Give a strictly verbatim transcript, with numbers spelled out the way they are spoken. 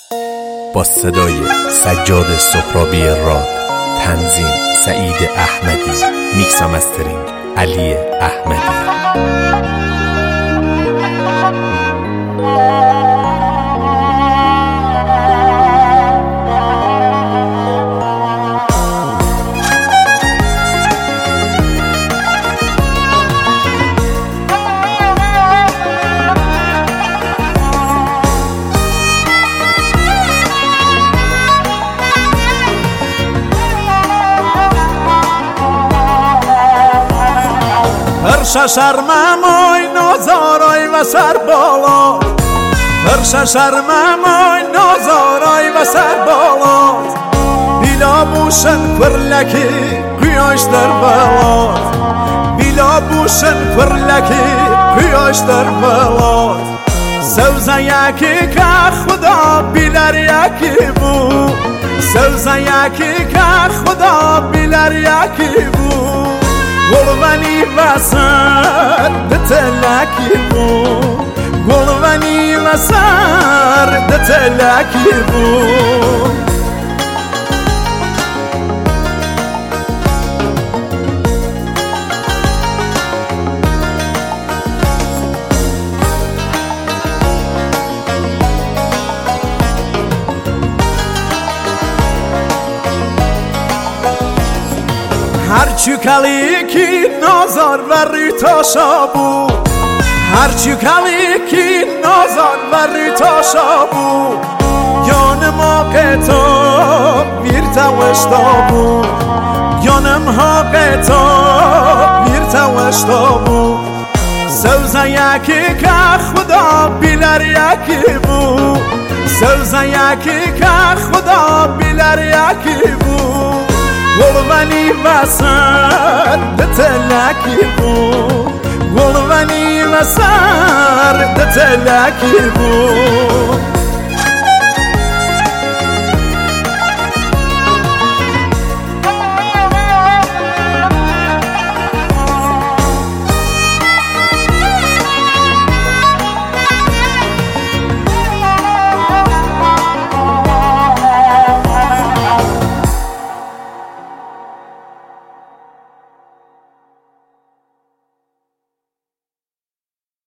با صدای سجاد سهرابی راد، تنظیم سعید احمدی، میکس و مسترینگ علی احمدی. هر شرممای نازارای و سر بالا، هر شرممای نازارای و سر بالا، بیلا بوشن کرلکی قیاش در بالات، بیلا بوشن کرلکی قیاش در بالات. سوزه یکی که خدا بیلر یکی بود، سوزه یکی که خدا بیلر یکی بود. گلونی وسر دتلکی بود، گلونی وسر دتلکی بود. هرچی کلی کی نازار و ریتاشا بود، هرچی کلی کی نازار و ریتاشا بود. یانم حقیقتا ویرتوشتا بود، یانم حقیقتا ویرتوشتا بود. سوزه یکی که خدا بیلر یکی بود، سوزه یکی که خدا بیلر یکی بود. گلونی وسر دتلکی بود، گلونی وسر دتلکی بود.